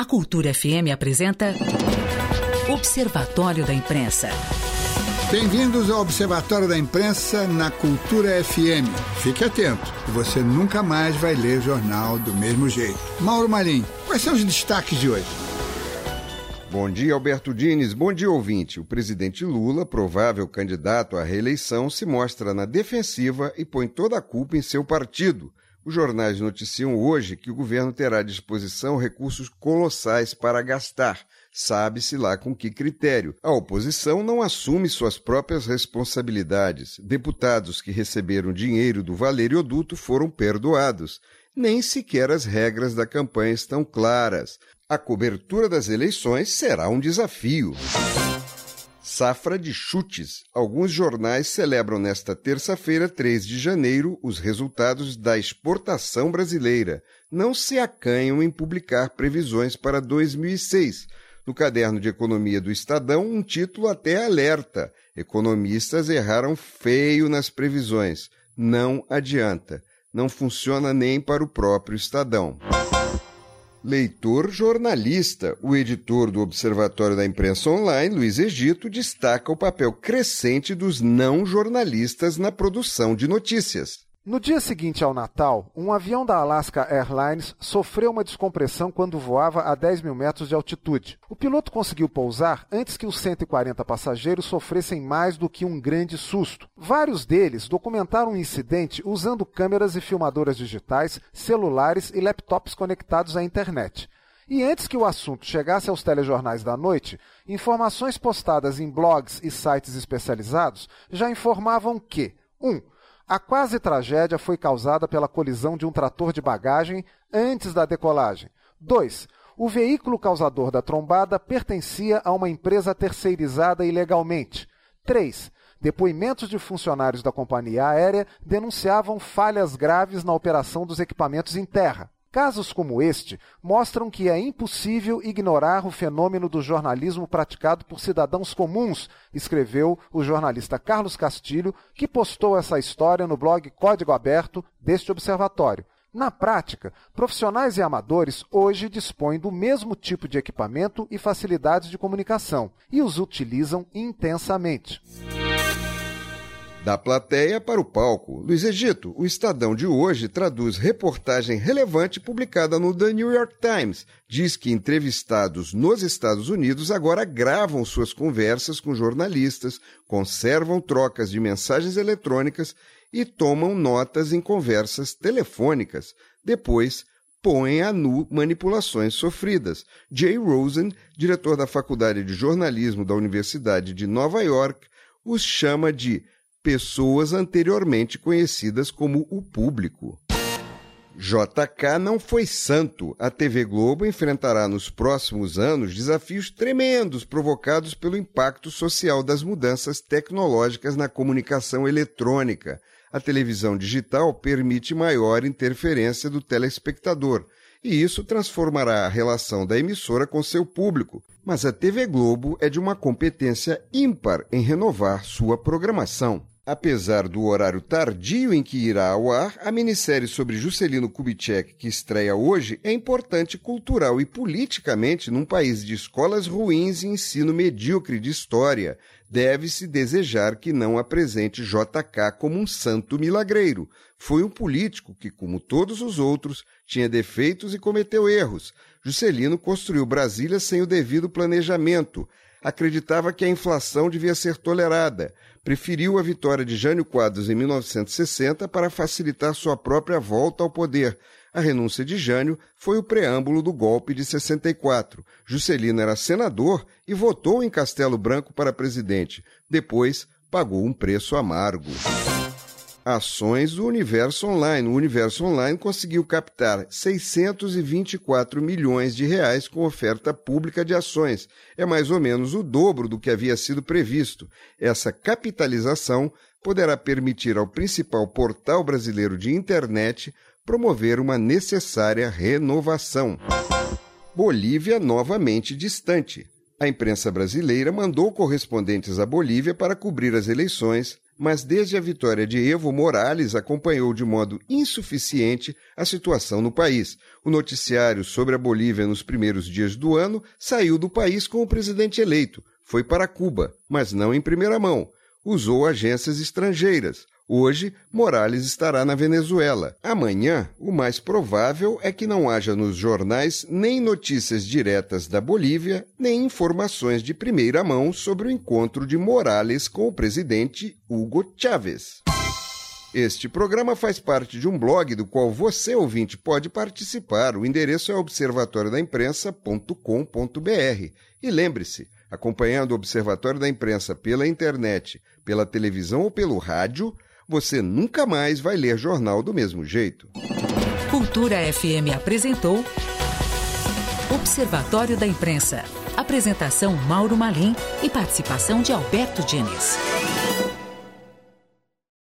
A Cultura FM apresenta Observatório da Imprensa. Bem-vindos ao Observatório da Imprensa na Cultura FM. Fique atento, que você nunca mais vai ler jornal do mesmo jeito. Mauro Marim, quais são os destaques de hoje? Bom dia, Alberto Diniz. Bom dia, ouvinte. O presidente Lula, provável candidato à reeleição, se mostra na defensiva e põe toda a culpa em seu partido. Os jornais noticiam hoje que o governo terá à disposição recursos colossais para gastar. Sabe-se lá com que critério. A oposição não assume suas próprias responsabilidades. Deputados que receberam dinheiro do Valerioduto foram perdoados. Nem sequer as regras da campanha estão claras. A cobertura das eleições será um desafio. Safra de chutes. Alguns jornais celebram nesta terça-feira, 3 de janeiro, os resultados da exportação brasileira. Não se acanham em publicar previsões para 2006. No caderno de economia do Estadão, um título até alerta. Economistas erraram feio nas previsões. Não adianta. Não funciona nem para o próprio Estadão. Leitor jornalista. O editor do Observatório da Imprensa Online, Luiz Egito, destaca o papel crescente dos não jornalistas na produção de notícias. No dia seguinte ao Natal, um avião da Alaska Airlines sofreu uma descompressão quando voava a 10 mil metros de altitude. O piloto conseguiu pousar antes que os 140 passageiros sofressem mais do que um grande susto. Vários deles documentaram o incidente usando câmeras e filmadoras digitais, celulares e laptops conectados à internet. E antes que o assunto chegasse aos telejornais da noite, informações postadas em blogs e sites especializados já informavam que 1. A quase tragédia foi causada pela colisão de um trator de bagagem antes da decolagem. 2. O veículo causador da trombada pertencia a uma empresa terceirizada ilegalmente. 3. Depoimentos de funcionários da companhia aérea denunciavam falhas graves na operação dos equipamentos em terra. Casos como este mostram que é impossível ignorar o fenômeno do jornalismo praticado por cidadãos comuns, escreveu o jornalista Carlos Castilho, que postou essa história no blog Código Aberto deste observatório. Na prática, profissionais e amadores hoje dispõem do mesmo tipo de equipamento e facilidades de comunicação e os utilizam intensamente. Da plateia para o palco. Luiz Egito, o Estadão de hoje traduz reportagem relevante publicada no The New York Times. Diz que entrevistados nos Estados Unidos agora gravam suas conversas com jornalistas, conservam trocas de mensagens eletrônicas e tomam notas em conversas telefônicas. Depois, põem a nu manipulações sofridas. Jay Rosen, diretor da Faculdade de Jornalismo da Universidade de Nova York, os chama de pessoas anteriormente conhecidas como o público. JK não foi santo. A TV Globo enfrentará nos próximos anos desafios tremendos provocados pelo impacto social das mudanças tecnológicas na comunicação eletrônica. A televisão digital permite maior interferência do telespectador, e isso transformará a relação da emissora com seu público. Mas a TV Globo é de uma competência ímpar em renovar sua programação. Apesar do horário tardio em que irá ao ar, a minissérie sobre Juscelino Kubitschek, que estreia hoje, é importante cultural e politicamente num país de escolas ruins e ensino medíocre de história. Deve-se desejar que não apresente JK como um santo milagreiro. Foi um político que, como todos os outros, tinha defeitos e cometeu erros. Juscelino construiu Brasília sem o devido planejamento. Acreditava que a inflação devia ser tolerada. Preferiu a vitória de Jânio Quadros em 1960 para facilitar sua própria volta ao poder. A renúncia de Jânio foi o preâmbulo do golpe de 64. Juscelino era senador e votou em Castelo Branco para presidente. Depois, pagou um preço amargo. Ações do Universo Online. O Universo Online conseguiu captar 624 milhões de reais com oferta pública de ações. É mais ou menos o dobro do que havia sido previsto. Essa capitalização poderá permitir ao principal portal brasileiro de internet promover uma necessária renovação. Bolívia novamente distante. A imprensa brasileira mandou correspondentes à Bolívia para cobrir as eleições, mas desde a vitória de Evo Morales acompanhou de modo insuficiente a situação no país. O noticiário sobre a Bolívia nos primeiros dias do ano saiu do país com o presidente eleito. Foi para Cuba, mas não em primeira mão. Usou agências estrangeiras. Hoje, Morales estará na Venezuela. Amanhã, o mais provável é que não haja nos jornais nem notícias diretas da Bolívia, nem informações de primeira mão sobre o encontro de Morales com o presidente Hugo Chávez. Este programa faz parte de um blog do qual você, ouvinte, pode participar. O endereço é observatoriodaimpressa.com.br. E lembre-se, acompanhando o Observatório da Imprensa pela internet, pela televisão ou pelo rádio, você nunca mais vai ler jornal do mesmo jeito. Cultura FM apresentou Observatório da Imprensa. Apresentação Mauro Malim e participação de Alberto Diniz.